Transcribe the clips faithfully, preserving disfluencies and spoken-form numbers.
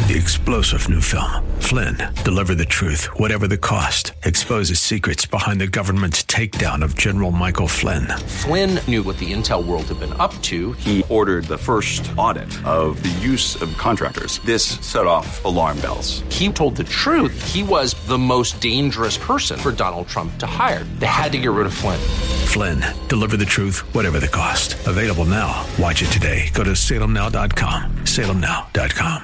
The explosive new film, Flynn, deliver the truth, whatever the cost, exposes secrets behind the government's takedown of General Michael Flynn. Flynn knew what the intel world had been up to. He ordered the first audit of the use of contractors. This set off alarm bells. He told the truth. He was the most dangerous person for Donald Trump to hire. They had to get rid of Flynn. Flynn, deliver the truth, whatever the cost. Available now. Watch it today. Go to salem now dot com. salem now dot com.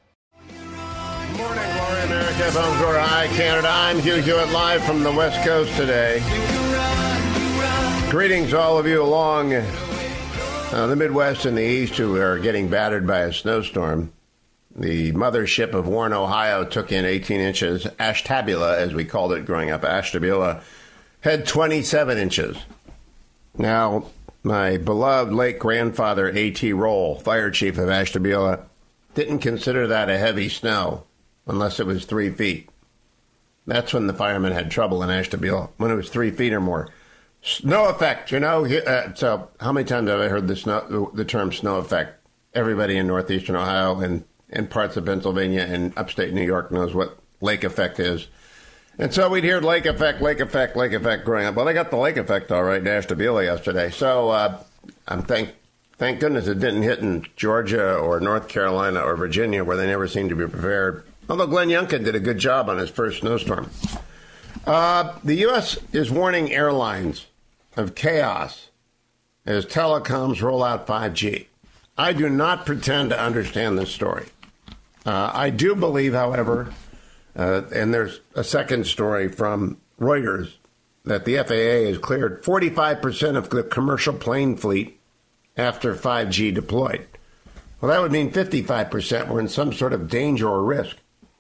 Morning, glory, America. Bonjour, hi, Canada. I'm Hugh Hewitt, live from the West Coast today. Greetings to all of you along uh, the Midwest and the East who are getting battered by a snowstorm. The mothership of Warren, Ohio, took in eighteen inches. Ashtabula, as we called it growing up, Ashtabula, had twenty-seven inches. Now, my beloved late grandfather, A T Roll, fire chief of Ashtabula, didn't consider that a heavy snow unless it was three feet. That's when the firemen had trouble in Ashtabula, when it was three feet or more. Snow effect, you know. Uh, so how many times have I heard the, snow, the term snow effect? Everybody in northeastern Ohio and, and parts of Pennsylvania and upstate New York knows what lake effect is. And so we'd hear lake effect, lake effect, lake effect growing up. Well, they got the lake effect all right in Ashtabula yesterday. So uh, I'm thank thank goodness it didn't hit in Georgia or North Carolina or Virginia, where they never seem to be prepared. Although Glenn Youngkin did a good job on his first snowstorm. Uh, the U S is warning airlines of chaos as telecoms roll out five G. I do not pretend to understand this story. Uh, I do believe, however, uh, and there's a second story from Reuters, that the F A A has cleared forty-five percent of the commercial plane fleet after five G deployed. Well, that would mean fifty-five percent were in some sort of danger or risk.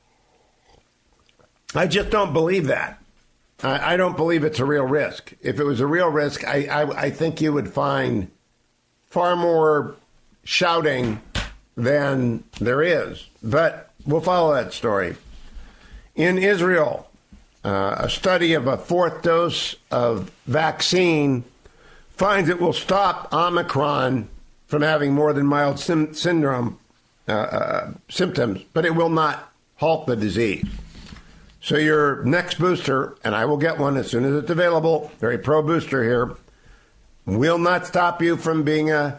I just don't believe that. I, I don't believe it's a real risk. If it was a real risk, I, I, I think you would find far more shouting than there is. But we'll follow that story. In Israel, uh, a study of a fourth dose of vaccine finds it will stop Omicron from having more than mild sim- syndrome uh, uh, symptoms, but it will not halt the disease. So your next booster, and I will get one as soon as it's available, very pro-booster here, will not stop you from being a,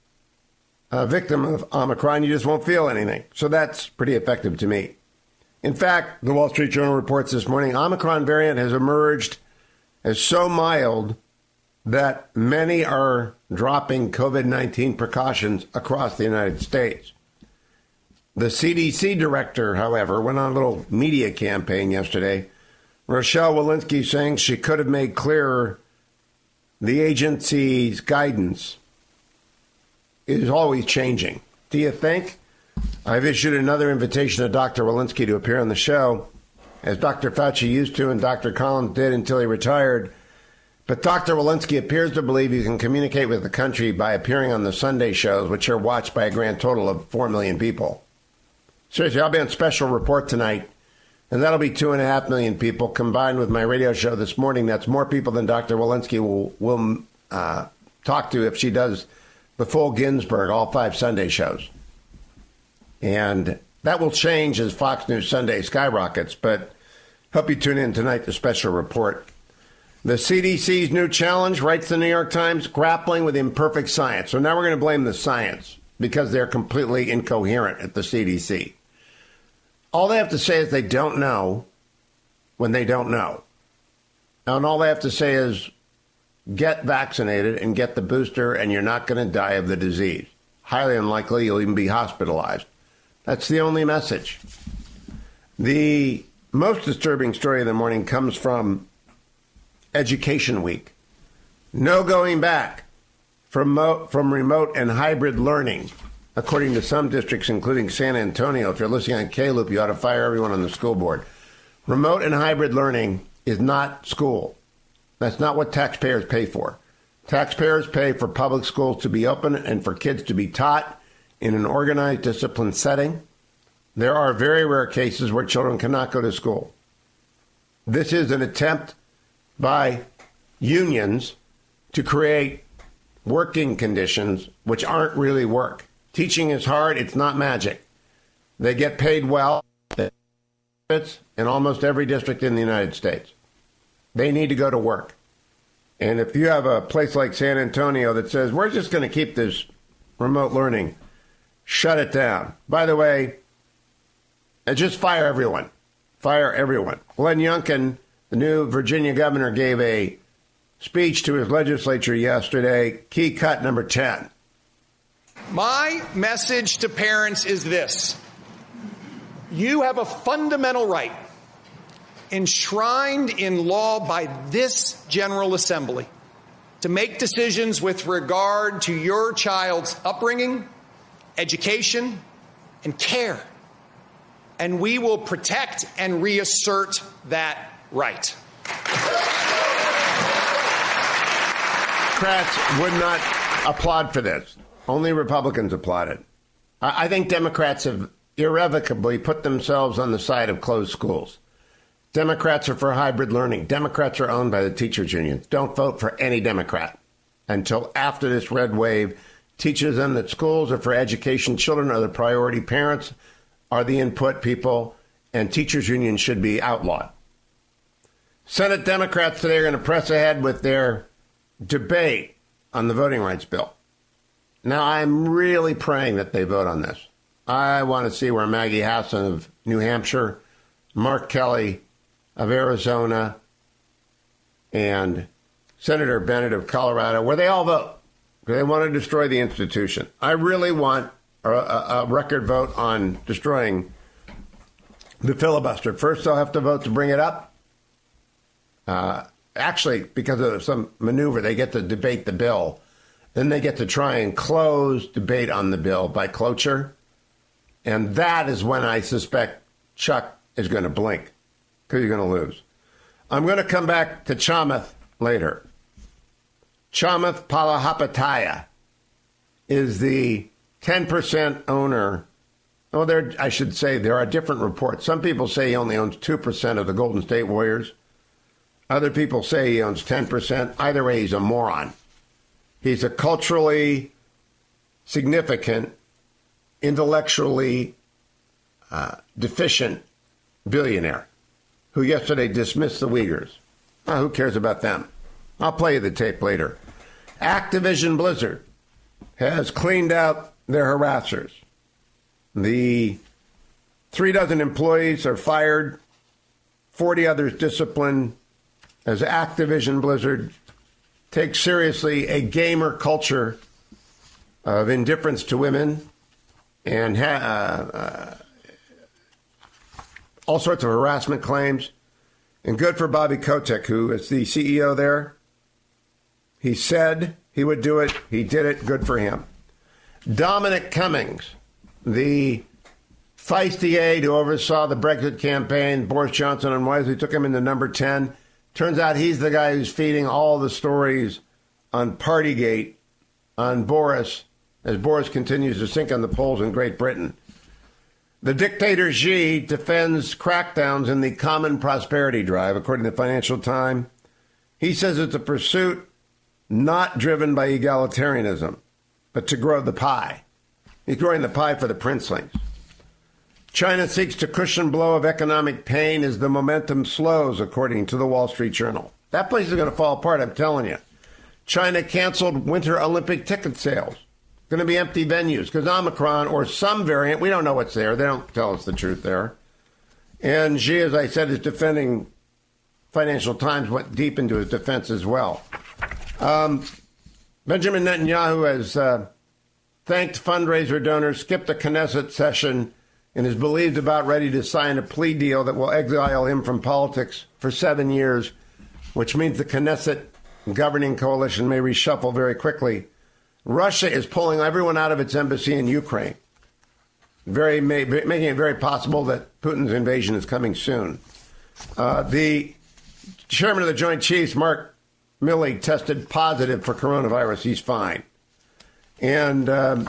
a victim of Omicron. You just won't feel anything. So that's pretty effective to me. In fact, the Wall Street Journal reports this morning, Omicron variant has emerged as so mild that many are dropping COVID nineteen precautions across the United States. The C D C director, however, went on a little media campaign yesterday. Rochelle Walensky saying she could have made clearer the agency's guidance is always changing. Do you think? I've issued another invitation to Doctor Walensky to appear on the show, as Doctor Fauci used to and Doctor Collins did until he retired. But Doctor Walensky appears to believe you can communicate with the country by appearing on the Sunday shows, which are watched by a grand total of four million people. Seriously, I'll be on special report tonight, and that'll be two and a half million people combined with my radio show this morning. That's more people than Doctor Walensky will, will uh, talk to if she does the full Ginsburg, all five Sunday shows. And that will change as Fox News Sunday skyrockets, but hope you tune in tonight to special report. The C D C's new challenge, writes the New York Times, grappling with imperfect science. So now we're going to blame the science because they're completely incoherent at the C D C. All they have to say is they don't know when they don't know. And all they have to say is get vaccinated and get the booster and you're not going to die of the disease. Highly unlikely you'll even be hospitalized. That's the only message. The most disturbing story of the morning comes from Education Week. No going back from, mo- from remote and hybrid learning. According to some districts, including San Antonio, if you're listening on K-Loop, you ought to fire everyone on the school board. Remote and hybrid learning is not school. That's not what taxpayers pay for. Taxpayers pay for public schools to be open and for kids to be taught in an organized, disciplined setting. There are very rare cases where children cannot go to school. This is an attempt by unions to create working conditions which aren't really work. Teaching is hard. It's not magic. They get paid well in almost every district in the United States. They need to go to work. And if you have a place like San Antonio that says, we're just going to keep this remote learning, shut it down. By the way, just fire everyone. Fire everyone. Glenn Youngkin, the new Virginia governor, gave a speech to his legislature yesterday. Key cut number ten. My message to parents is this. You have a fundamental right enshrined in law by this General Assembly to make decisions with regard to your child's upbringing, education, and care. And we will protect and reassert that right. Democrats would not applaud for this. Only Republicans applauded. I think Democrats have irrevocably put themselves on the side of closed schools. Democrats are for hybrid learning. Democrats are owned by the teachers' unions. Don't vote for any Democrat until after this red wave teaches them that schools are for education. Children are the priority. Parents are the input people, and teachers' unions should be outlawed. Senate Democrats today are going to press ahead with their debate on the voting rights bill. Now, I'm really praying that they vote on this. I want to see where Maggie Hassan of New Hampshire, Mark Kelly of Arizona, and Senator Bennett of Colorado, where they all vote. They want to destroy the institution. I really want a, a, a record vote on destroying the filibuster. First, they'll have to vote to bring it up. Uh, actually, because of some maneuver, they get to debate the bill. Then they get to try and close debate on the bill by cloture. And that is when I suspect Chuck is going to blink, because you're going to lose. I'm going to come back to Chamath later. Chamath Palihapitiya is the ten percent owner. Oh, there, I should say there are different reports. Some people say he only owns two percent of the Golden State Warriors. Other people say he owns ten percent. Either way, he's a moron. He's a culturally significant, intellectually uh, deficient billionaire who yesterday dismissed the Uyghurs. Oh, who cares about them? I'll play you the tape later. Activision Blizzard has cleaned out their harassers. The three dozen employees are fired, forty others disciplined, as Activision Blizzard takes seriously a gamer culture of indifference to women and ha- uh, uh, all sorts of harassment claims. And good for Bobby Kotick, who is the C E O there. He said he would do it. He did it. Good for him. Dominic Cummings, the feisty aide who oversaw the Brexit campaign, Boris Johnson unwisely took him into number ten. Turns out he's the guy who's feeding all the stories on Partygate, on Boris, as Boris continues to sink on the polls in Great Britain. The dictator Xi defends crackdowns in the Common Prosperity Drive, according to the Financial Times. He says it's a pursuit not driven by egalitarianism, but to grow the pie. He's growing the pie for the princelings. China seeks to cushion blow of economic pain as the momentum slows, according to the Wall Street Journal. That place is going to fall apart, I'm telling you. China canceled Winter Olympic ticket sales. Going to be empty venues because Omicron or some variant, we don't know what's there. They don't tell us the truth there. And Xi, as I said, is defending. Financial Times went deep into his defense as well. Um, Benjamin Netanyahu has uh, thanked fundraiser donors, skipped a Knesset session, and is believed about ready to sign a plea deal that will exile him from politics for seven years, which means the Knesset governing coalition may reshuffle very quickly. Russia is pulling everyone out of its embassy in Ukraine, very making it very possible that Putin's invasion is coming soon. Uh, the chairman of the Joint Chiefs, Mark Milley, tested positive for coronavirus. He's fine. And um,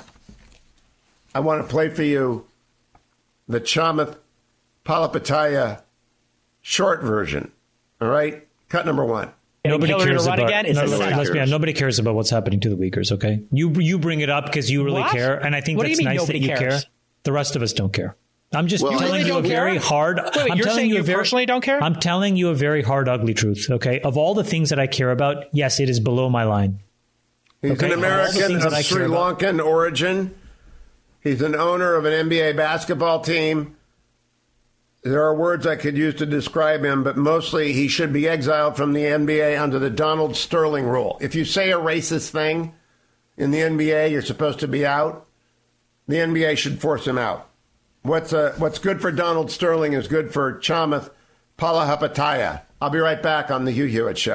I want to play for you the Chamath Palihapitiya short version. All right? Cut number one. Nobody cares about. Again? Is no, nobody, let's be honest, nobody cares about what's happening to the Uyghurs. Okay, you you bring it up because you really what? care, and I think what that's do you mean nice that you cares? care. The rest of us don't care. I'm just well, telling you a very care? hard. Wait, wait, I'm you're telling saying you, you a very, personally don't care? I'm telling you a very hard, ugly truth. Okay, of all the things that I care about, yes, it is below my line. He's okay? an American of Sri Lankan origin. He's an owner of an N B A basketball team. There are words I could use to describe him, but mostly he should be exiled from the N B A under the Donald Sterling rule. If you say a racist thing in the N B A, you're supposed to be out. The N B A should force him out. What's uh, what's good for Donald Sterling is good for Chamath Palihapitiya. I'll be right back on the Hugh Hewitt Show.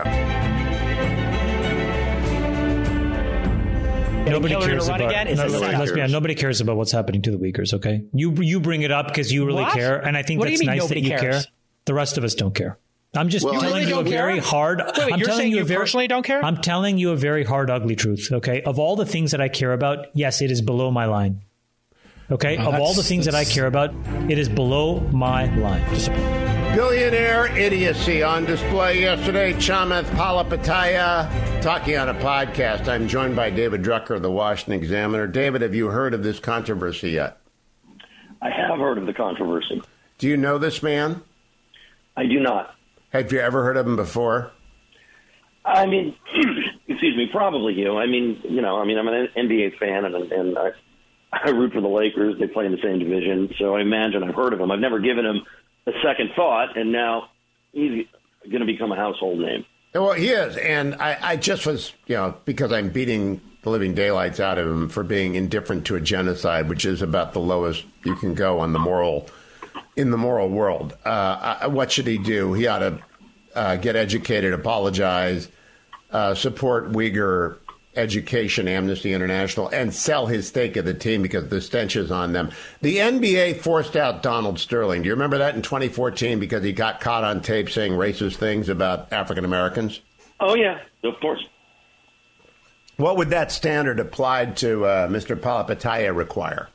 Nobody Hillary cares to run about. again? Is No, this let's be honest. Nobody cares about what's happening to the Uyghurs. Okay, you you bring it up because you really What? care, and I think What do you that's mean nice that nobody you cares? care. The rest of us don't care. I'm just Well, telling really you a don't very care? hard. Wait, wait, I'm you're telling saying you a you very, personally don't care? I'm telling you a very hard, ugly truth. Okay, of all the things that I care about, yes, it is below my line. Okay, Wow, of all the things that I care about, it is below my line. Just Billionaire idiocy on display yesterday. Chamath Palihapitiya talking on a podcast. I'm joined by David Drucker of the Washington Examiner. David, have you heard of this controversy yet? I have heard of the controversy. Do you know this man? I do not. Have you ever heard of him before? I mean, excuse me, probably you. I mean, you know, I mean, I'm an N B A fan, and, and I, I root for the Lakers. They play in the same division, so I imagine I've heard of him. I've never given him a second thought, and now he's going to become a household name. Well, he is, and I, I just was, you know, because I'm beating the living daylights out of him for being indifferent to a genocide, which is about the lowest you can go on the moral, in the moral world. Uh, I, what should he do? He ought to uh, get educated, apologize, uh, support Uyghur education, Amnesty International, and sell his stake of the team because the stench is on them. The N B A forced out Donald Sterling. Do you remember that in twenty fourteen because he got caught on tape saying racist things about African Americans? Oh, yeah, of course. What would that standard applied to uh, Mister Palihapitiya require?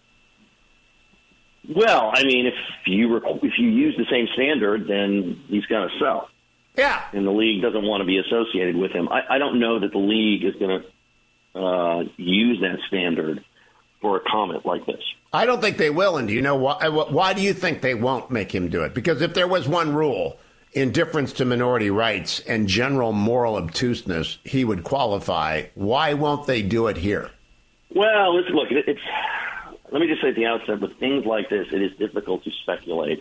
Well, I mean, if you rec- if you use the same standard, then he's going to sell. Yeah. And the league doesn't want to be associated with him. I, I don't know that the league is going to uh, use that standard for a comment like this. I don't think they will. And do you know why? Why do you think they won't make him do it? Because if there was one rule, indifference to minority rights and general moral obtuseness, he would qualify. Why won't they do it here? Well, listen, look, it, it's. Let me just say at the outset, with things like this, it is difficult to speculate,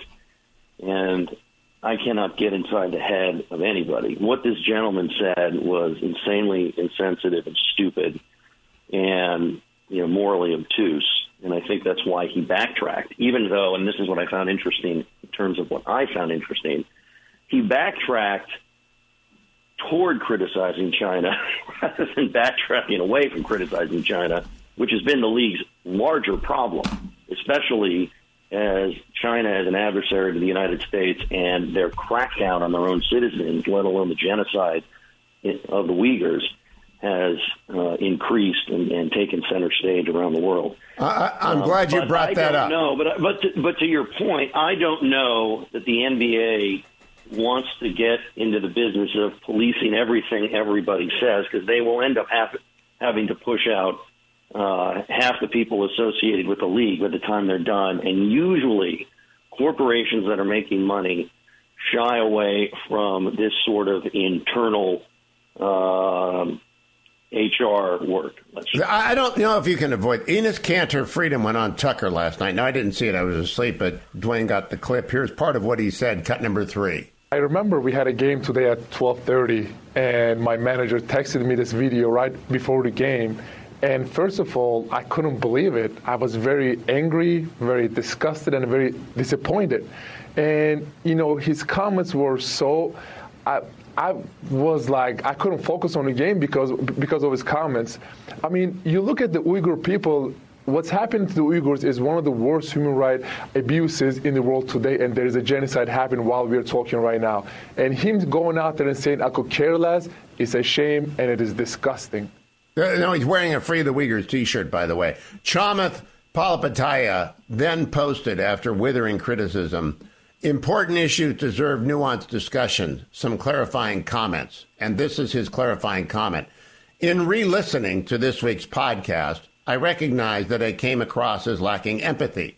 and I cannot get inside the head of anybody. What this gentleman said was insanely insensitive and stupid, and you know morally obtuse. And I think that's why he backtracked. Even though, and this is what I found interesting in terms of what I found interesting, he backtracked toward criticizing China rather than backtracking away from criticizing China, which has been the league's larger problem, especially as China as an adversary to the United States and their crackdown on their own citizens, let alone the genocide of the Uyghurs, has uh, increased and, and taken center stage around the world. I, I'm glad you um, brought I that don't up. know, but but to, but to your point, I don't know that the N B A wants to get into the business of policing everything everybody says, because they will end up have, having to push out uh, half the people associated with the league by the time they're done. And usually corporations that are making money shy away from this sort of internal um, H R work. Let's I don't know if you can avoid. Enes Kanter Freedom went on Tucker last night. Now, I didn't see it. I was asleep, but Dwayne got the clip. Here's part of what he said, cut number three. I remember we had a game today at twelve thirty, and my manager texted me this video right before the game. And first of all, I couldn't believe it. I was very angry, very disgusted, and very disappointed. And, you know, his comments were so... I, I was like, I couldn't focus on the game because because of his comments. I mean, you look at the Uyghur people, what's happened to the Uyghurs is one of the worst human rights abuses in the world today, and there is a genocide happening while we're talking right now. And him going out there and saying, I could care less, is a shame, and it is disgusting. No, he's wearing a Free the Uyghurs T-shirt, by the way. Chamath Palihapitiya then posted, after withering criticism, important issues deserve nuanced discussion, some clarifying comments. And this is his clarifying comment. In re-listening to this week's podcast, I recognize that I came across as lacking empathy.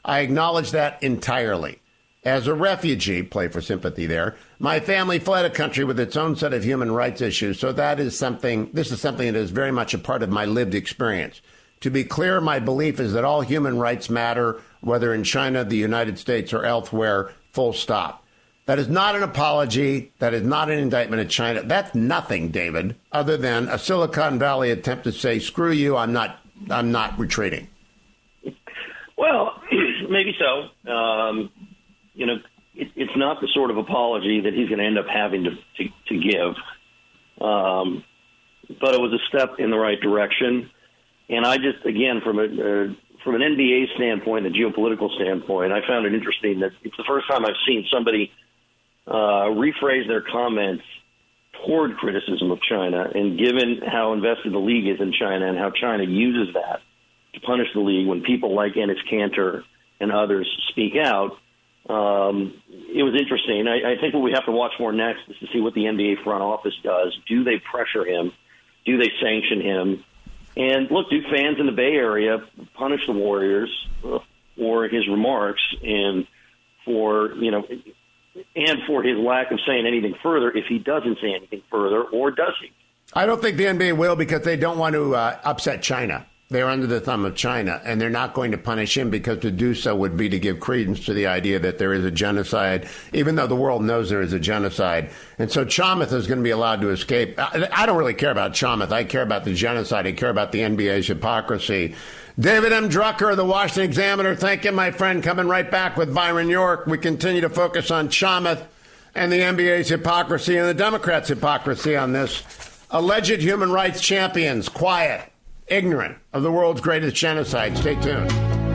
I acknowledge that entirely. As a refugee, play for sympathy there, my family fled a country with its own set of human rights issues. So that is something, this is something that is very much a part of my lived experience. To be clear, my belief is that all human rights matter, whether in China, the United States, or elsewhere, full stop. That is not an apology. That is not an indictment of China. That's nothing, David, other than a Silicon Valley attempt to say, screw you, I'm not, I'm not retreating. Well, maybe so. Um, you know, it, it's not the sort of apology that he's going to end up having to, to, to give. Um, but it was a step in the right direction. And I just, again, from a uh, from an N B A standpoint, a geopolitical standpoint, I found it interesting that it's the first time I've seen somebody uh, rephrase their comments toward criticism of China. And given how invested the league is in China and how China uses that to punish the league when people like Enes Kanter and others speak out, um, it was interesting. I, I think what we have to watch for next is to see what the N B A front office does. Do they pressure him? Do they sanction him? And look, do fans in the Bay Area punish the Warriors for his remarks and for, you know, and for his lack of saying anything further if he doesn't say anything further, or does he? I don't think the N B A will, because they don't want to uh, upset China. They're under the thumb of China, and they're not going to punish him, because to do so would be to give credence to the idea that there is a genocide, even though the world knows there is a genocide. And so Chamath is going to be allowed to escape. I, I don't really care about Chamath. I care about the genocide. I care about the N B A's hypocrisy. David M. Drucker of the Washington Examiner. Thank you, my friend. Coming right back with Byron York. We continue to focus on Chamath and the N B A's hypocrisy and the Democrats' hypocrisy on this. Alleged human rights champions, quiet, ignorant of the world's greatest genocide. Stay tuned.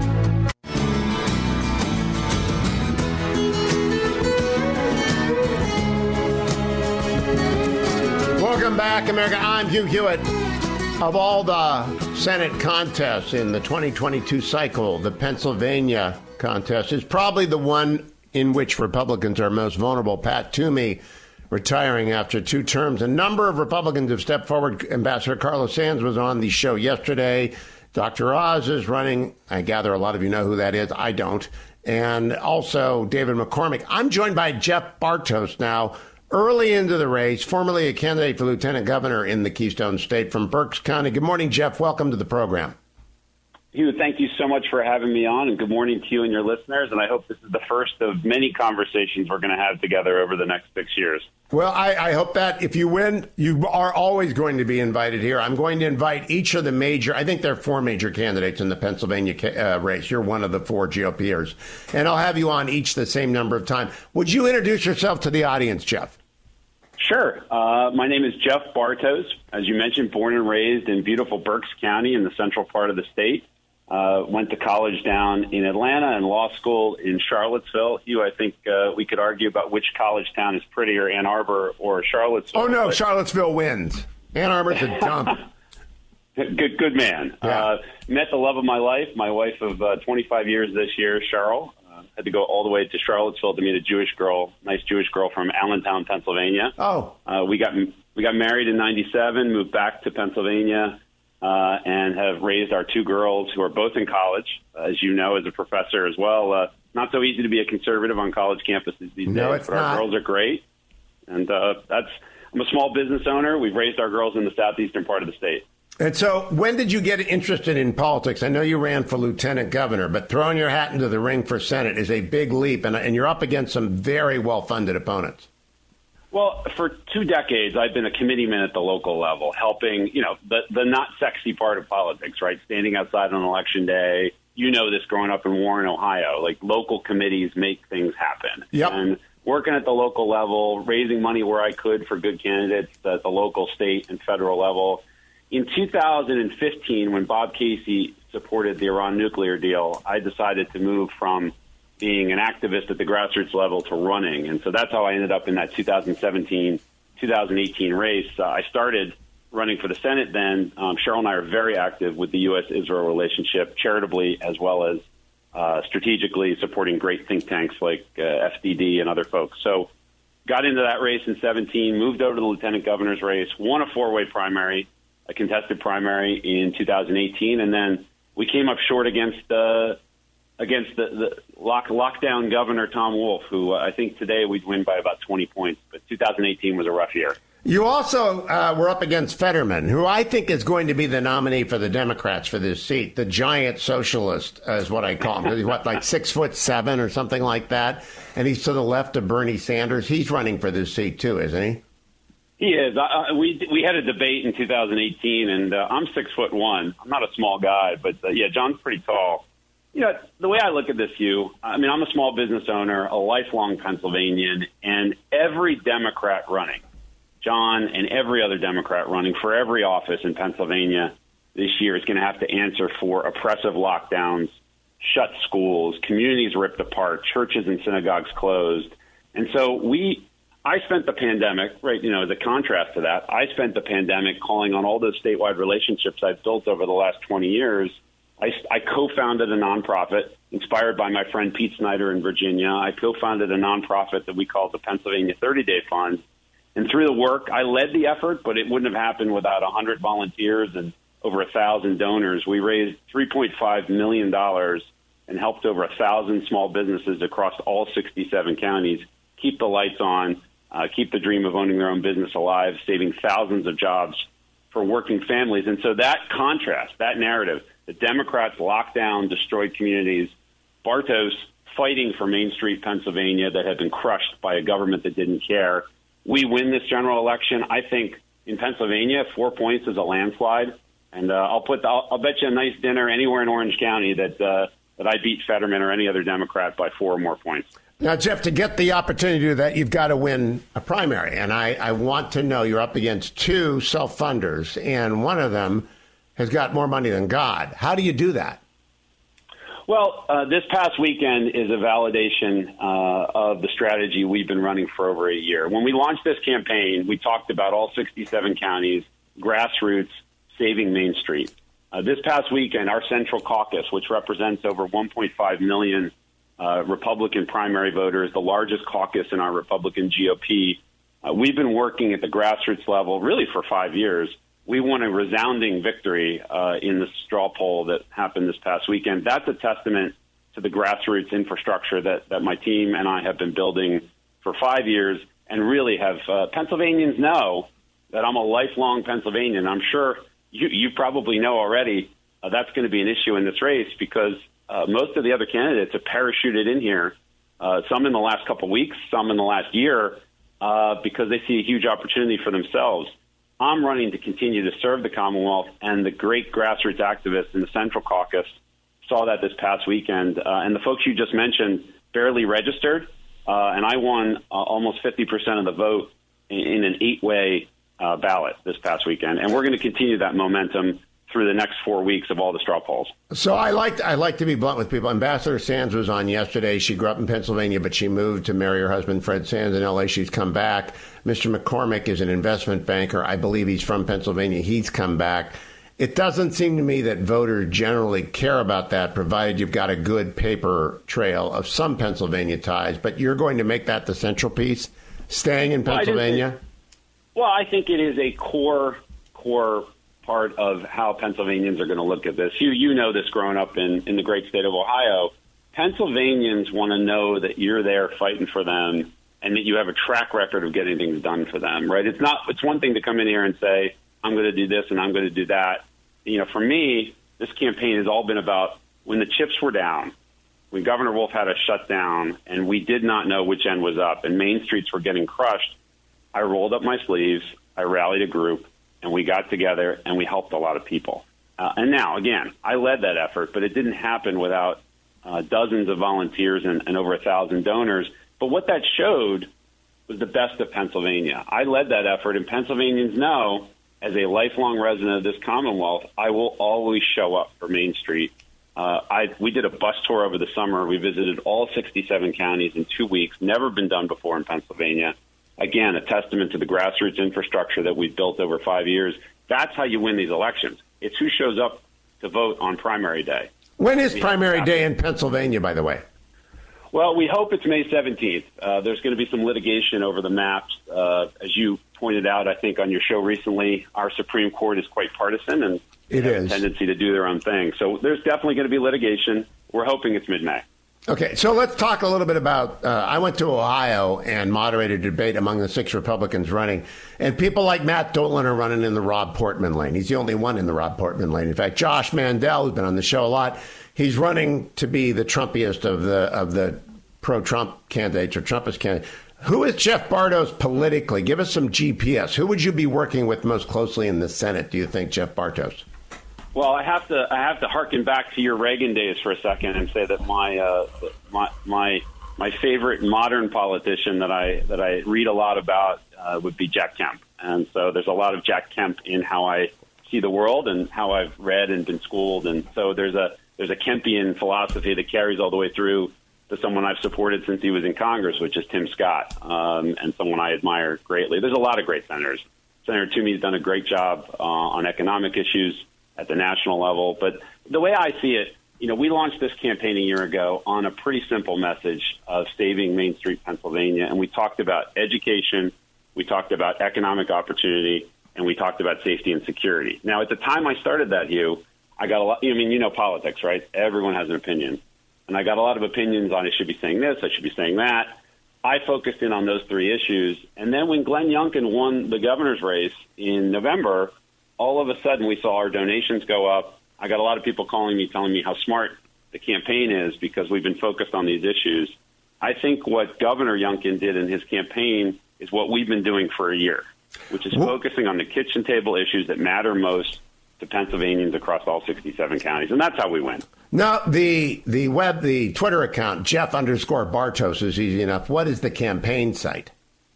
Welcome back, America. I'm Hugh Hewitt. Of all the Senate contests in the twenty twenty-two cycle, the Pennsylvania contest is probably the one in which Republicans are most vulnerable. Pat Toomey retiring after two terms. A number of Republicans have stepped forward. Ambassador Carlos Sands was on the show yesterday. Doctor Oz is running. I gather a lot of you know who that is. I don't. And also David McCormick. I'm joined by Jeff Bartos now, early into the race, formerly a candidate for lieutenant governor in the Keystone State from Berks County. Good morning, Jeff. Welcome to the program. Hugh, thank you so much for having me on, and good morning to you and your listeners. And I hope this is the first of many conversations we're going to have together over the next six years. Well, I, I hope that if you win, you are always going to be invited here. I'm going to invite each of the major, I think there are four major candidates in the Pennsylvania uh, race. You're one of the four GOPers. And I'll have you on each the same number of times. Would you introduce yourself to the audience, Jeff? Sure. Uh, my name is Jeff Bartos. As you mentioned, born and raised in beautiful Berks County in the central part of the state. Uh, went to college down in Atlanta and law school in Charlottesville. Hugh, I think uh, we could argue about which college town is prettier, Ann Arbor or Charlottesville. Oh, no, but Charlottesville wins. Ann Arbor's a dump. Good, good man. Yeah. Uh, met the love of my life, my wife of uh, twenty-five years this year, Cheryl. Uh, had to go all the way to Charlottesville to meet a Jewish girl, nice Jewish girl from Allentown, Pennsylvania. Oh. Uh, we got we got married in ninety-seven, moved back to Pennsylvania, uh, and have raised our two girls who are both in college. Uh, as you know, as a professor as well, uh, not so easy to be a conservative on college campuses these no, days. It's but not. Our girls are great, and uh, that's. I'm a small business owner. We've raised our girls in the southeastern part of the state. And so when did you get interested in politics? I know you ran for lieutenant governor, but throwing your hat into the ring for Senate is a big leap, and, and you're up against some very well-funded opponents. Well, for two decades, I've been a committeeman at the local level, helping, you know, the, the not sexy part of politics, right? Standing outside on election day. You know this growing up in Warren, Ohio. Like, local committees make things happen. Yep. And working at the local level, raising money where I could for good candidates at the local, state, and federal level. In two thousand fifteen, when Bob Casey supported the Iran nuclear deal, I decided to move from being an activist at the grassroots level to running. And so that's how I ended up in that two thousand seventeen, two thousand eighteen race. Uh, I started running for the Senate then. Um, Cheryl and I are very active with the U S Israel relationship, charitably as well as uh, strategically supporting great think tanks like uh, F D D and other folks. So got into that race in seventeen, moved over to the lieutenant governor's race, won a four-way primary, a contested primary in two thousand eighteen, and then we came up short against uh, against the, the lock, lockdown governor, Tom Wolf, who uh, I think today we'd win by about twenty points. But two thousand eighteen was a rough year. You also uh, were up against Fetterman, who I think is going to be the nominee for the Democrats for this seat. The giant socialist uh, is what I call him. He's what, like six foot seven or something like that? And he's to the left of Bernie Sanders. He's running for this seat, too, isn't he? He is. Uh, we we had a debate in two thousand eighteen, and uh, I'm six foot one. I'm not a small guy, but uh, yeah, John's pretty tall. You know, the way I look at this, Hugh, I mean, I'm a small business owner, a lifelong Pennsylvanian, and every Democrat running, John and every other Democrat running for every office in Pennsylvania this year is going to have to answer for oppressive lockdowns, shut schools, communities ripped apart, churches and synagogues closed. And so we, I spent the pandemic, right, you know, as a contrast to that, I spent the pandemic calling on all those statewide relationships I've built over the last twenty years. I, I co-founded a nonprofit inspired by my friend Pete Snyder in Virginia. I co-founded a nonprofit that we called the Pennsylvania thirty-Day Fund. And through the work, I led the effort, but it wouldn't have happened without one hundred volunteers and over one thousand donors. We raised three point five million dollars and helped over one thousand small businesses across all sixty-seven counties keep the lights on, uh, keep the dream of owning their own business alive, saving thousands of jobs for working families. And so that contrast, that narrative, the Democrats locked down, destroyed communities, Bartos fighting for Main Street, Pennsylvania, that had been crushed by a government that didn't care. We win this general election. I think in Pennsylvania, four points is a landslide, and uh, I'll put the, I'll, I'll bet you a nice dinner anywhere in Orange County that uh, that I beat Fetterman or any other Democrat by four or more points. Now, Jeff, to get the opportunity to do that, you've got to win a primary, and I, I want to know you're up against two self-funders, and one of them has got more money than God. How do you do that? Well, uh, this past weekend is a validation uh, of the strategy we've been running for over a year. When we launched this campaign, we talked about all sixty-seven counties, grassroots, saving Main Street. Uh, this past weekend, our Central Caucus, which represents over one point five million uh, Republican primary voters, the largest caucus in our Republican G O P, uh, we've been working at the grassroots level really for five years. We won a resounding victory uh, in the straw poll that happened this past weekend. That's a testament to the grassroots infrastructure that, that my team and I have been building for five years and really have uh, Pennsylvanians know that I'm a lifelong Pennsylvanian. I'm sure you, you probably know already uh, that's going to be an issue in this race because uh, most of the other candidates have parachuted in here, uh, some in the last couple of weeks, some in the last year, uh, because they see a huge opportunity for themselves. I'm running to continue to serve the Commonwealth, and the great grassroots activists in the Central Caucus saw that this past weekend. Uh, and the folks you just mentioned barely registered, uh, and I won uh, almost fifty percent of the vote in, in an eight-way uh, ballot this past weekend. And we're going to continue that momentum through the next four weeks of all the straw polls. So I like I like to be blunt with people. Ambassador Sands was on yesterday. She grew up in Pennsylvania, but she moved to marry her husband, Fred Sands, in L A. She's come back. Mister McCormick is an investment banker. I believe he's from Pennsylvania. He's come back. It doesn't seem to me that voters generally care about that, provided you've got a good paper trail of some Pennsylvania ties. But you're going to make that the central piece, staying in Pennsylvania? Well, I think it is a core, core part of how Pennsylvanians are going to look at this. You you know this growing up in, in the great state of Ohio. Pennsylvanians want to know that you're there fighting for them and that you have a track record of getting things done for them, right? It's not. It's one thing to come in here and say, I'm going to do this and I'm going to do that. You know, for me, this campaign has all been about when the chips were down, when Governor Wolf had us shut down and we did not know which end was up and Main Streets were getting crushed, I rolled up my sleeves, I rallied a group, and we got together and we helped a lot of people. Uh, and now, again, I led that effort, but it didn't happen without uh, dozens of volunteers and, and over a thousand donors. But what that showed was the best of Pennsylvania. I led that effort, and Pennsylvanians know, as a lifelong resident of this Commonwealth, I will always show up for Main Street. Uh, I, we did a bus tour over the summer. We visited all sixty-seven counties in two weeks, never been done before in Pennsylvania. Again, a testament to the grassroots infrastructure that we've built over five years. That's how you win these elections. It's who shows up to vote on primary day. When is primary day in Pennsylvania, by the way? Well, we hope it's May seventeenth. Uh, there's going to be some litigation over the maps. Uh, as you pointed out, I think, on your show recently, our Supreme Court is quite partisan and it has is. a tendency to do their own thing. So there's definitely going to be litigation. we're hoping it's mid-May. Okay, so let's talk a little bit about, uh, I went to Ohio and moderated a debate among the six Republicans running, and people like Matt Dolan are running in the Rob Portman lane. He's the only one in the Rob Portman lane. In fact, Josh Mandel, who's been on the show a lot, he's running to be the Trumpiest of the of the pro-Trump candidates or Trumpist candidates. Who is Jeff Bartos politically? Give us some G P S. Who would you be working with most closely in the Senate, do you think, Jeff Bartos? Well, I have to I have to harken back to your Reagan days for a second and say that my uh, my my my favorite modern politician that I that I read a lot about uh, would be Jack Kemp, and so there's a lot of Jack Kemp in how I see the world and how I've read and been schooled, and so there's a there's a Kempian philosophy that carries all the way through to someone I've supported since he was in Congress, which is Tim Scott, um, and someone I admire greatly. There's a lot of great senators. Senator Toomey's done a great job uh, on economic issues at the national level. But the way I see it, you know, we launched this campaign a year ago on a pretty simple message of saving Main Street, Pennsylvania. And we talked about education, we talked about economic opportunity, and we talked about safety and security. Now, at the time I started that, Hugh, I got a lot, I mean, you know politics, right? Everyone has an opinion. And I got a lot of opinions on I should be saying this, I should be saying that. I focused in on those three issues. And then when Glenn Youngkin won the governor's race in November, all of a sudden we saw our donations go up. I got a lot of people calling me, telling me how smart the campaign is because we've been focused on these issues. I think what Governor Youngkin did in his campaign is what we've been doing for a year, which is focusing on the kitchen table issues that matter most to Pennsylvanians across all sixty-seven counties. And that's how we win. Now, the the web, the Twitter account, Jeff underscore Bartos is easy enough. What is the campaign site?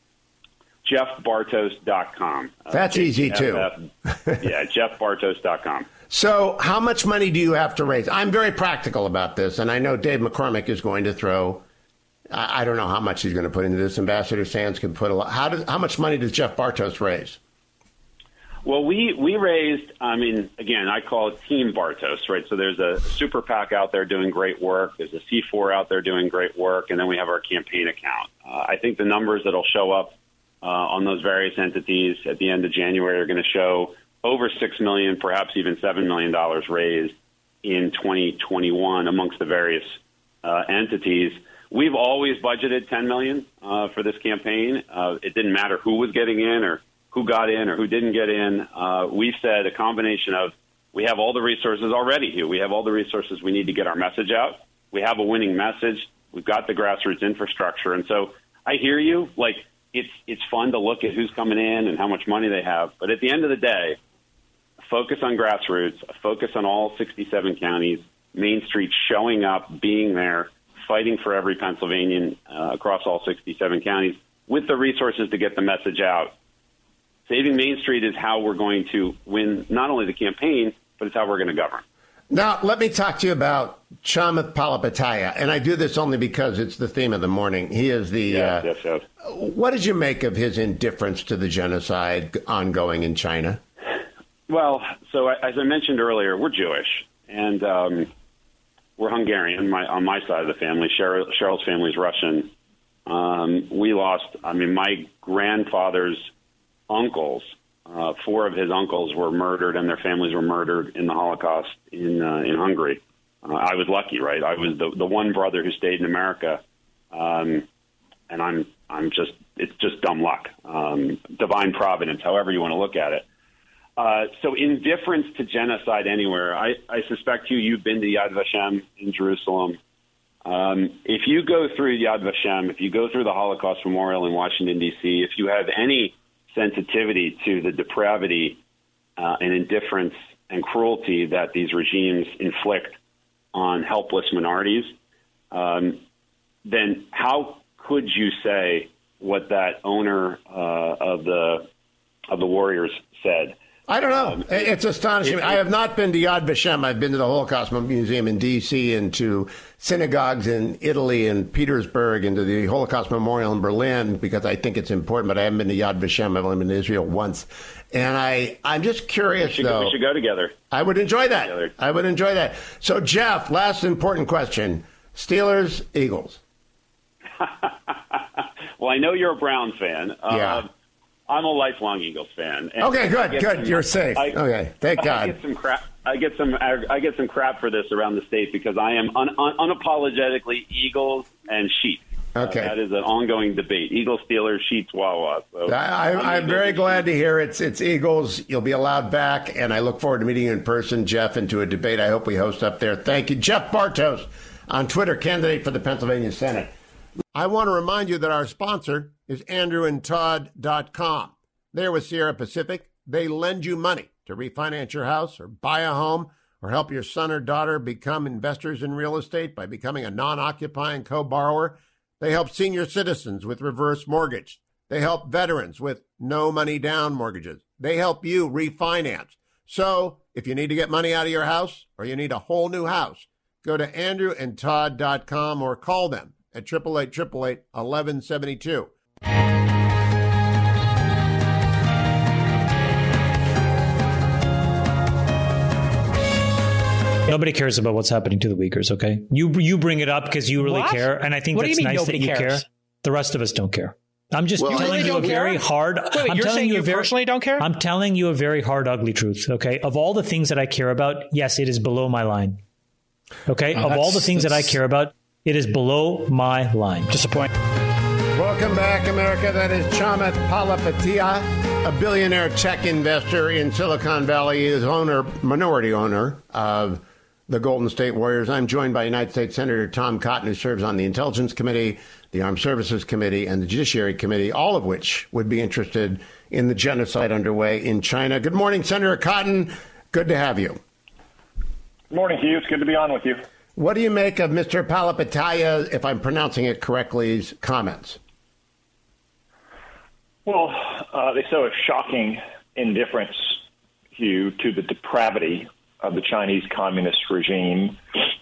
Jeff Bartos dot com. That's uh, easy, too. Yeah, Jeff Bartos dot com. So how much money do you have to raise? I'm very practical about this, and I know Dave McCormick is going to throw, I, I don't know how much he's going to put into this. Ambassador Sands could put a lot. How, does, how much money does Jeff Bartos raise? Well, we, we raised, I mean, again, I call it Team Bartos, right? So there's a super PAC out there doing great work. There's a C four out there doing great work. And then we have our campaign account. Uh, I think the numbers that'll show up uh, on those various entities at the end of January are going to show over six million dollars, perhaps even seven million dollars raised in twenty twenty-one amongst the various uh, entities. We've always budgeted ten million dollars uh, for this campaign. Uh, it didn't matter who was getting in or who got in or who didn't get in. Uh, we've said a combination of we have all the resources already, Hugh. We have all the resources we need to get our message out. We have a winning message. We've got the grassroots infrastructure. And so I hear you. Like, it's it's fun to look at who's coming in and how much money they have. But at the end of the day, focus on grassroots, focus on all sixty-seven counties, Main Street showing up, being there, fighting for every Pennsylvanian uh, across all sixty-seven counties with the resources to get the message out. Saving Main Street is how we're going to win not only the campaign, but it's how we're going to govern. Now, let me talk to you about Chamath Palihapitiya, and I do this only because it's the theme of the morning. He is the... Yes, uh, yes, yes. What did you make of his indifference to the genocide ongoing in China? Well, so as I mentioned earlier, we're Jewish, and um, we're Hungarian my, on my side of the family. Cheryl, Cheryl's family is Russian. Um, we lost, I mean, my grandfather's uncles, uh, four of his uncles were murdered and their families were murdered in the Holocaust in uh, in Hungary. Uh, I was lucky, right? I was the, the one brother who stayed in America, um, and I'm I'm just it's just dumb luck, um, divine providence, however you want to look at it. Uh, so indifference to genocide anywhere. I, I suspect you you've been to Yad Vashem in Jerusalem. Um, if you go through Yad Vashem, if you go through the Holocaust Memorial in Washington, D C, if you have any sensitivity to the depravity uh, and indifference and cruelty that these regimes inflict on helpless minorities, um, then how could you say what that owner uh, of the of the Warriors said? I don't know. Um, it's astonishing. It, it, I have not been to Yad Vashem. I've been to the Holocaust Museum in D C and to synagogues in Italy and Petersburg and to the Holocaust Memorial in Berlin because I think it's important, but I haven't been to Yad Vashem. I've only been to Israel once. And I, I'm just curious, we should, though. We should go together. I would enjoy that. Together. I would enjoy that. So, Jeff, last important question. Steelers, Eagles. Well, I know you're a Brown fan. Yeah. Uh, I'm a lifelong Eagles fan. And okay, good, good. Some, You're safe. I, okay, thank God. I get some crap. I get some I get some crap for this around the state because I am un, un, unapologetically Eagles and Sheets. Okay. Uh, that is an ongoing debate. Eagles, Steelers, Sheets, Wawa. So I, I, I'm very glad to hear it's it's Eagles. You'll be allowed back, and I look forward to meeting you in person, Jeff, and to a debate I hope we host up there. Thank you. Jeff Bartos on Twitter, candidate for the Pennsylvania Senate. I want to remind you that our sponsor is andrew and todd dot com. They're with Sierra Pacific. They lend you money to refinance your house or buy a home or help your son or daughter become investors in real estate by becoming a non-occupying co-borrower. They help senior citizens with reverse mortgage. They help veterans with no money down mortgages. They help you refinance. So if you need to get money out of your house or you need a whole new house, go to andrew and todd dot com or call them at eight eight eight, eight eight eight, one one seven two. Nobody cares about what's happening to the Uyghurs, okay? You you bring it up because you really what? care, and I think what that's nice that you cares? care. The rest of us don't care. I'm just well, telling really you a very care? hard... Wait, wait, I'm you're telling saying you, you a very, personally don't care? I'm telling you a very hard, ugly truth, okay? Of all the things that I care about, yes, it is below my line. Okay? Oh, of all the things that I care about, it is below my line. Disappointing. Welcome back, America. That is Chamath Palihapitiya, a billionaire tech investor in Silicon Valley. He is owner, minority owner of the Golden State Warriors. I'm joined by United States Senator Tom Cotton, who serves on the Intelligence Committee, the Armed Services Committee, and the Judiciary Committee, all of which would be interested in the genocide underway in China. Good morning, Senator Cotton. Good to have you. Good morning, Hugh. It's good to be on with you. What do you make of Mister Palihapitiya, if I'm pronouncing it correctly, comments? Well, uh, they show a shocking indifference, Hugh, to the depravity of the Chinese communist regime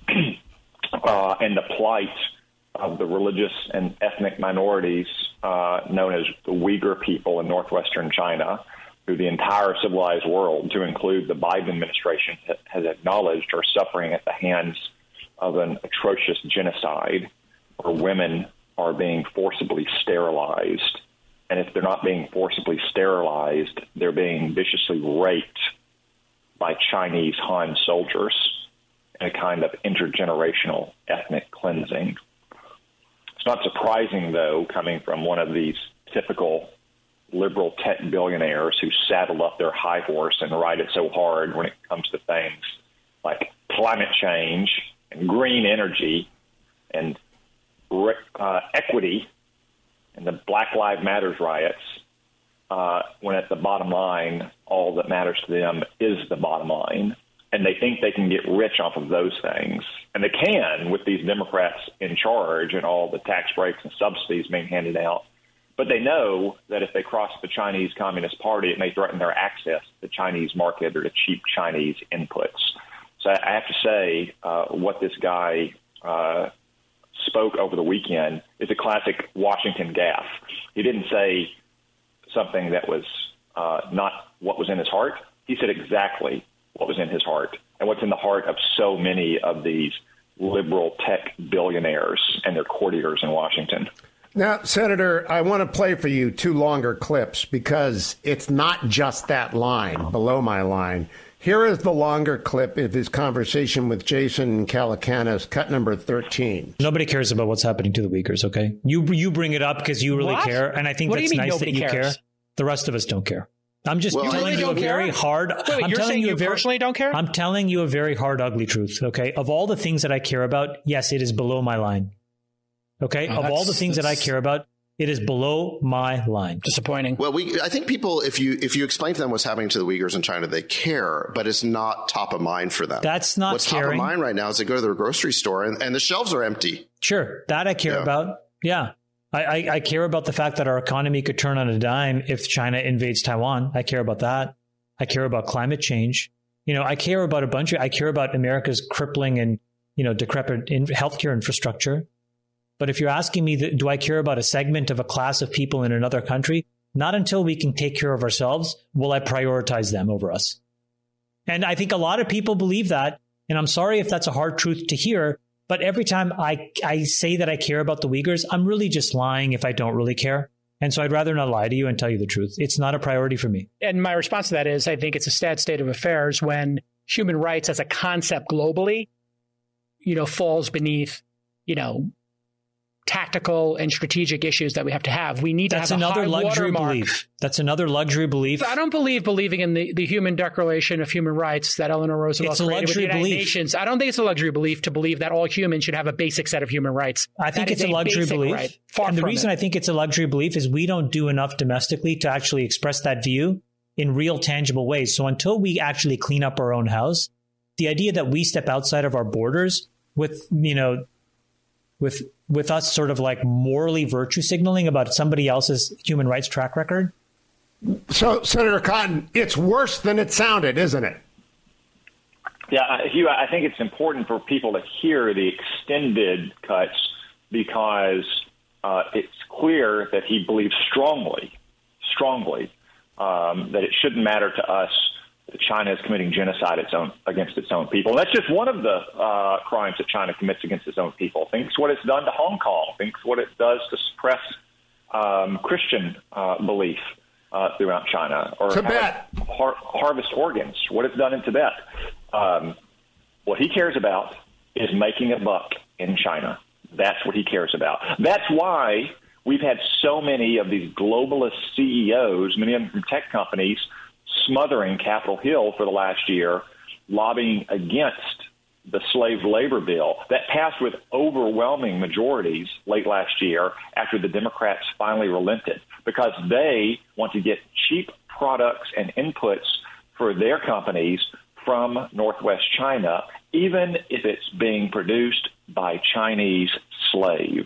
uh, and the plight of the religious and ethnic minorities uh, known as the Uyghur people in northwestern China, who the entire civilized world, to include the Biden administration, has acknowledged are suffering at the hands of an atrocious genocide where women are being forcibly sterilized. And if they're not being forcibly sterilized, they're being viciously raped by Chinese Han soldiers in a kind of intergenerational ethnic cleansing. It's not surprising, though, coming from one of these typical liberal tech billionaires who saddle up their high horse and ride it so hard when it comes to things like climate change and green energy and uh, equity and the Black Lives Matter riots, uh, when at the bottom line, all that matters to them is the bottom line. And they think they can get rich off of those things. And they can with these Democrats in charge and all the tax breaks and subsidies being handed out. But they know that if they cross the Chinese Communist Party, it may threaten their access to the Chinese market or to cheap Chinese inputs. So I have to say uh, what this guy uh, spoke over the weekend is a classic Washington gaffe. He didn't say something that was uh, not what was in his heart. He said exactly what was in his heart and what's in the heart of so many of these liberal tech billionaires and their courtiers in Washington. Now, Senator, I want to play for you two longer clips because it's not just that line, below my line. Here is the longer clip of his conversation with Jason Calacanis, cut number thirteen. Nobody cares about what's happening to the Uyghurs, okay? You you bring it up because you really What? care, and I think What do that's you mean nice that nobody you cares? care. The rest of us don't care. I'm just Well, telling really you a don't very care? hard... Wait, wait, I'm you're telling saying you, you a very, personally don't care? I'm telling you a very hard, ugly truth, okay? Of all the things that I care about, yes, it is below my line. Okay? Oh, of all the things that I care about, it is below my line. Disappointing. Well, we I think people, if you if you explain to them what's happening to the Uyghurs in China, they care, but it's not top of mind for them. That's not What's caring. top of mind right now is they go to their grocery store and, and the shelves are empty. Sure, that I care Yeah. about. Yeah. I, I, I care about the fact that our economy could turn on a dime if China invades Taiwan. I care about that. I care about climate change. You know, I care about a bunch of, I care about America's crippling and, you know, decrepit in healthcare infrastructure. But if you're asking me, that, do I care about a segment of a class of people in another country? Not until we can take care of ourselves will I prioritize them over us. And I think a lot of people believe that. And I'm sorry if that's a hard truth to hear. But every time I, I say that I care about the Uyghurs, I'm really just lying if I don't really care. And so I'd rather not lie to you and tell you the truth. It's not a priority for me. And my response to that is I think it's a sad state of affairs when human rights as a concept globally, you know, falls beneath, you know, tactical and strategic issues that we have to have. We need to That's have a another high luxury watermark. belief. That's another luxury belief. I don't believe believing in the, the human declaration of human rights that Eleanor Roosevelt It's a created with the luxury United belief. Nations. I don't think it's a luxury belief to believe that all humans should have a basic set of human rights. I think That it's is a luxury basic belief. right. Far and the from reason it. I think it's a luxury belief is we don't do enough domestically to actually express that view in real tangible ways. So until we actually clean up our own house, the idea that we step outside of our borders with, you know, with with us sort of like morally virtue signaling about somebody else's human rights track record. So, Senator Cotton, it's worse than it sounded, isn't it? Yeah, uh, Hugh, I think it's important for people to hear the extended cuts because uh, it's clear that he believes strongly, strongly, um, that it shouldn't matter to us that China is committing genocide its own, against its own people. And that's just one of the uh, crimes that China commits against its own people. Thinks what it's done to Hong Kong. Thinks what it does to suppress um, Christian uh, belief uh, throughout China. Or Tibet. Har- harvest organs. What it's done in Tibet. Um, what he cares about is making a buck in China. That's what he cares about. That's why we've had so many of these globalist C E Os, many of them from tech companies, smothering Capitol Hill for the last year, lobbying against the slave labor bill that passed with overwhelming majorities late last year after the Democrats finally relented, because they want to get cheap products and inputs for their companies from Northwest China, even if it's being produced by Chinese slaves.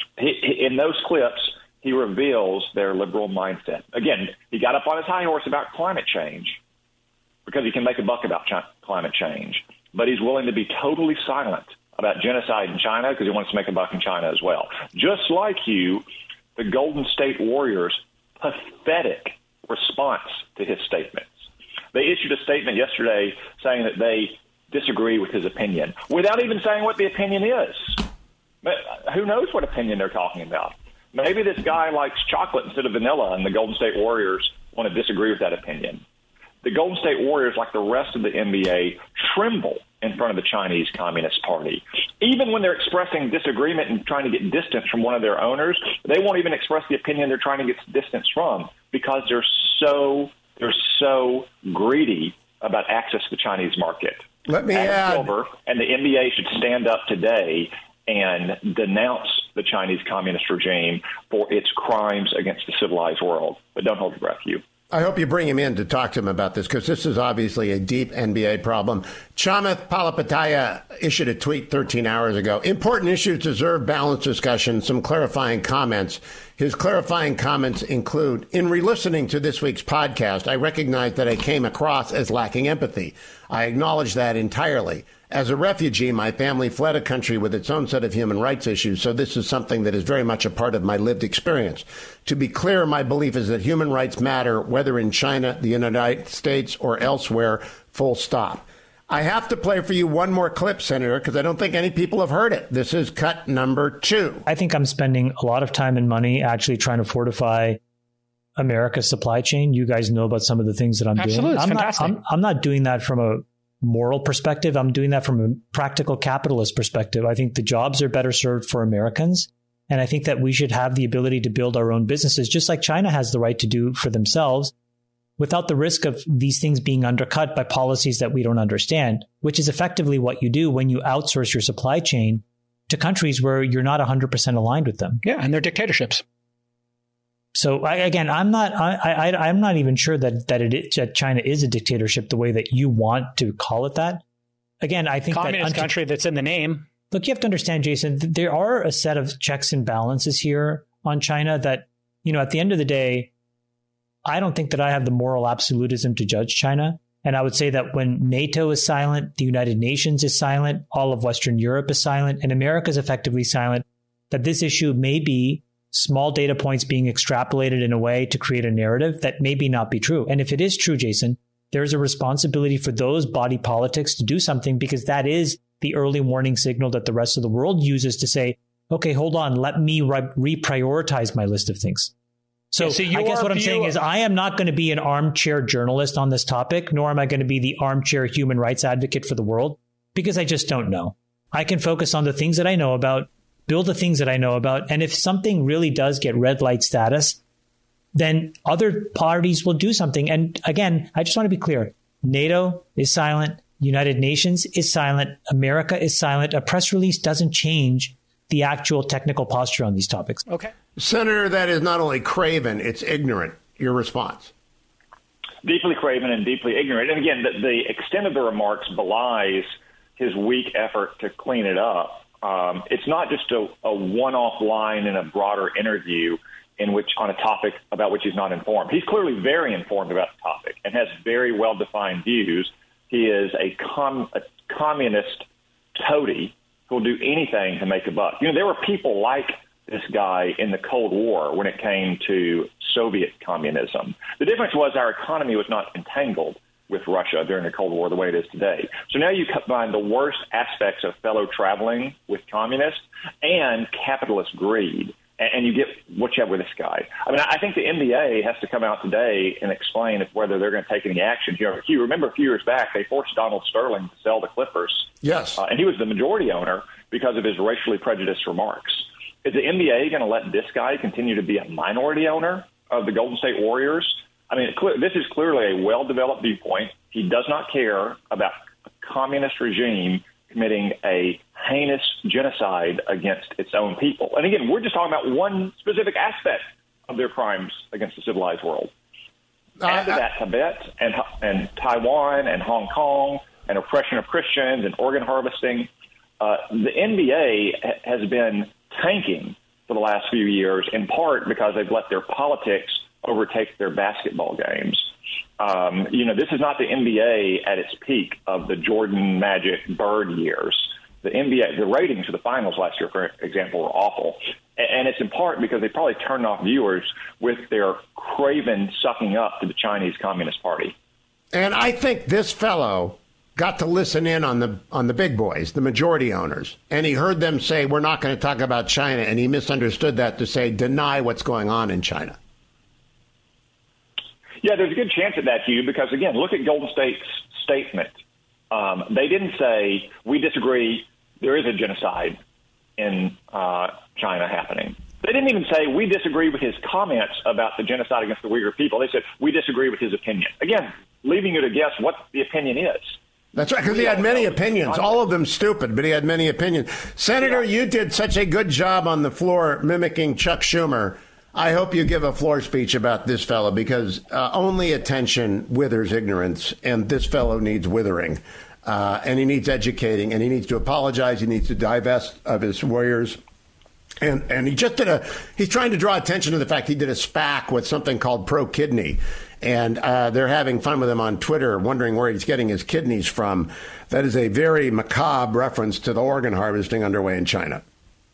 In those clips, he reveals their liberal mindset. Again, he got up on his high horse about climate change because he can make a buck about China, climate change. But he's willing to be totally silent about genocide in China because he wants to make a buck in China as well. Just like you, the Golden State Warriors' pathetic response to his statements. They issued a statement yesterday saying that they disagree with his opinion without even saying what the opinion is. But who knows what opinion they're talking about? Maybe this guy likes chocolate instead of vanilla, and the Golden State Warriors want to disagree with that opinion. The Golden State Warriors, like the rest of the N B A, tremble in front of the Chinese Communist Party. Even when they're expressing disagreement and trying to get distance from one of their owners, they won't even express the opinion they're trying to get distance from because they're so they're so greedy about access to the Chinese market. Let me Adam add, Silver and the N B A should stand up today and denounce the Chinese communist regime for its crimes against the civilized world. But don't hold your breath, Hugh. I hope you bring him in to talk to him about this, because this is obviously a deep N B A problem. Chamath Palihapitiya issued a tweet thirteen hours ago. Important issues deserve balanced discussion, some clarifying comments. His clarifying comments include, in re-listening to this week's podcast, I recognize that I came across as lacking empathy. I acknowledge that entirely. As a refugee, my family fled a country with its own set of human rights issues, so this is something that is very much a part of my lived experience. To be clear, my belief is that human rights matter, whether in China, the United States, or elsewhere, full stop. I have to play for you one more clip, Senator, because I don't think any people have heard it. This is cut number two. I think I'm spending a lot of time and money actually trying to fortify America's supply chain. You guys know about some of the things that I'm Absolutely, doing. it's I'm fantastic. not, I'm, I'm not doing that from a moral perspective. I'm doing that from a practical capitalist perspective. I think the jobs are better served for Americans. And I think that we should have the ability to build our own businesses, just like China has the right to do for themselves, without the risk of these things being undercut by policies that we don't understand, which is effectively what you do when you outsource your supply chain to countries where you're not one hundred percent aligned with them. Yeah, and they're dictatorships. So I, again, I'm not. I, I, I'm not even sure that that, it is, that China is a dictatorship the way that you want to call it that. Again, I think communist that, country that's in the name. Look, you have to understand, Jason. There are a set of checks and balances here on China that, you know, at the end of the day, I don't think that I have the moral absolutism to judge China. And I would say that when NATO is silent, the United Nations is silent, all of Western Europe is silent, and America is effectively silent, that this issue may be small data points being extrapolated in a way to create a narrative that maybe not be true. And if it is true, Jason, there's a responsibility for those body politics to do something, because that is the early warning signal that the rest of the world uses to say, okay, hold on, let me re- reprioritize my list of things. So, yeah, so I guess what I'm saying of- is I am not going to be an armchair journalist on this topic, nor am I going to be the armchair human rights advocate for the world, because I just don't know. I can focus on the things that I know about, build the things that I know about. And if something really does get red light status, then other parties will do something. And again, I just want to be clear. NATO is silent. United Nations is silent. America is silent. A press release doesn't change the actual technical posture on these topics. Okay. Senator, that is not only craven, it's ignorant. Your response? Deeply craven and deeply ignorant. And again, the, the extent of the remarks belies his weak effort to clean it up. Um, it's not just a, a one-off line in a broader interview in which on a topic about which he's not informed. He's clearly very informed about the topic and has very well-defined views. He is a, com- a communist toady who will do anything to make a buck. You know, there were people like this guy in the Cold War when it came to Soviet communism. The difference was our economy was not entangled with Russia during the Cold War the way it is today. So now you combine the worst aspects of fellow traveling with communists and capitalist greed, and you get what you have with this guy. I mean, I think the N B A has to come out today and explain if whether they're going to take any action. You know, you remember a few years back, they forced Donald Sterling to sell the Clippers. Yes. Uh, and he was the majority owner because of his racially prejudiced remarks. Is the N B A going to let this guy continue to be a minority owner of the Golden State Warriors? I mean, this is clearly a well-developed viewpoint. He does not care about a communist regime committing a heinous genocide against its own people. And again, we're just talking about one specific aspect of their crimes against the civilized world. Uh, Add to that Tibet and, and Taiwan and Hong Kong and oppression of Christians and organ harvesting. Uh, the N B A has been tanking for the last few years, in part because they've let their politics overtake their basketball games. Um, you know, this is not the N B A at its peak of the Jordan, Magic, Bird years. The N B A, the ratings for the finals last year, for example, were awful. And it's in part because they probably turned off viewers with their craven sucking up to the Chinese Communist Party. And I think this fellow got to listen in on the on the big boys, the majority owners, and he heard them say, we're not going to talk about China, and he misunderstood that to say, deny what's going on in China. Yeah, there's a good chance of that, Hugh, because, again, look at Golden State's statement. Um, they didn't say, we disagree, there is a genocide in uh, China happening. They didn't even say, we disagree with his comments about the genocide against the Uyghur people. They said, we disagree with his opinion. Again, leaving you to guess what the opinion is. That's right, because he had many opinions, all of them stupid, but he had many opinions. Senator, you did such a good job on the floor mimicking Chuck Schumer. I hope you give a floor speech about this fellow, because uh, only attention withers ignorance, and this fellow needs withering. Uh, and he needs educating, and he needs to apologize. He needs to divest of his warriors. And and he just did a, he's trying to draw attention to the fact he did a SPAC with something called Pro Kidney. And uh, they're having fun with him on Twitter, wondering where he's getting his kidneys from. That is a very macabre reference to the organ harvesting underway in China.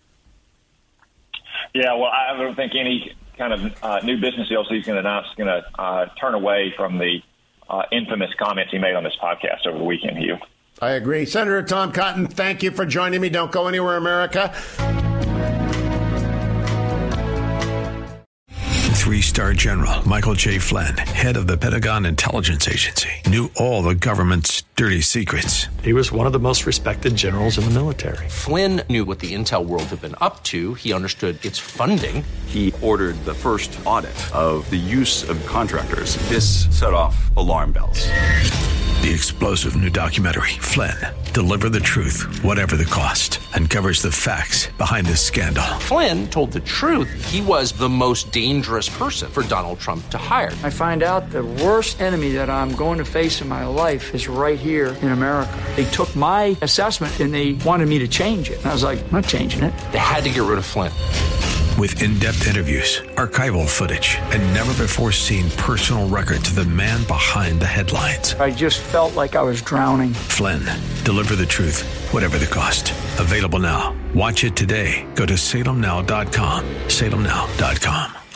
Yeah, well, I don't think any kind of uh, new business deals he's going to announce is going to uh, turn away from the uh, infamous comments he made on this podcast over the weekend, Hugh. I agree. Senator Tom Cotton, thank you for joining me. Don't go anywhere, America. Three-star general Michael J. Flynn, head of the Pentagon Intelligence Agency, knew all the government's dirty secrets. He was one of the most respected generals in the military. Flynn knew what the intel world had been up to. He understood its funding. He ordered the first audit of the use of contractors. This set off alarm bells. The explosive new documentary, Flynn, Deliver the Truth, Whatever the Cost, uncovers the facts behind this scandal. Flynn told the truth. He was the most dangerous person for Donald Trump to hire. I find out the worst enemy that I'm going to face in my life is right here in America. They took my assessment and they wanted me to change it. And I was like, I'm not changing it. They had to get rid of Flynn. With in-depth interviews, archival footage, and never-before-seen personal records of the man behind the headlines. I just felt like I was drowning. Flynn, Deliver the Truth, Whatever the Cost. Available now. Watch it today. Go to salem now dot com. salem now dot com.